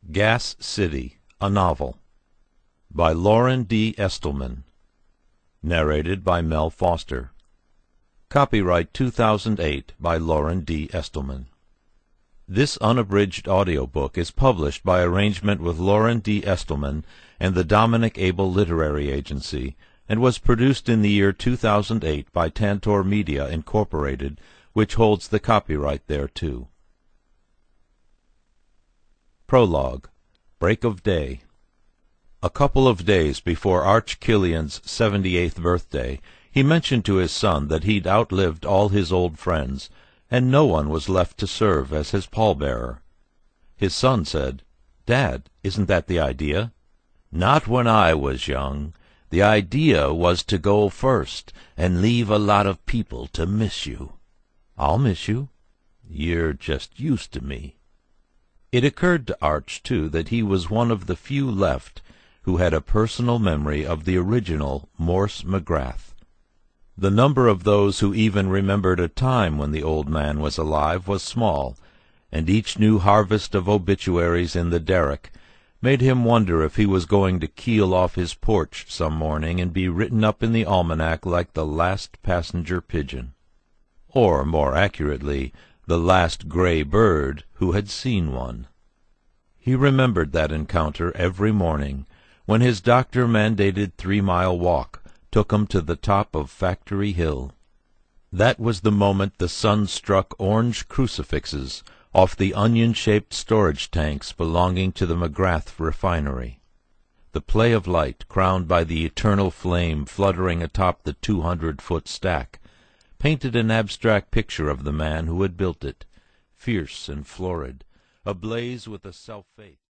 Gas City, a Novel by Loren D. Estelman. Narrated by Mel Foster. Copyright 2008 by Loren D. Estelman. This unabridged audiobook is published by arrangement with Loren D. Estelman and the Dominic Abel Literary Agency, and was produced in the year 2008 by Tantor Media, Incorporated, which holds the copyright thereto. Prologue. Break of Day. A couple of days before Arch Killian's 78th birthday, he mentioned to his son that he'd outlived all his old friends, and no one was left to serve as his pallbearer. His son said, "Dad, isn't that the idea?" "Not when I was young. The idea was to go first, and leave a lot of people to miss you." "I'll miss you." "You're just used to me." It occurred to Arch, too, that he was one of the few left who had a personal memory of the original Morse McGrath. The number of those who even remembered a time when the old man was alive was small, and each new harvest of obituaries in the derrick made him wonder if he was going to keel off his porch some morning and be written up in the almanac like the last passenger pigeon, or, more accurately, the last gray bird who had seen one. He remembered that encounter every morning, when his doctor-mandated 3-mile walk took him to the top of Factory Hill. That was the moment the sun struck orange crucifixes off the onion-shaped storage tanks belonging to the McGrath refinery. The play of light, crowned by the eternal flame fluttering atop the 200-foot stack, painted an abstract picture of the man who had built it, fierce and florid, ablaze with a self-faith.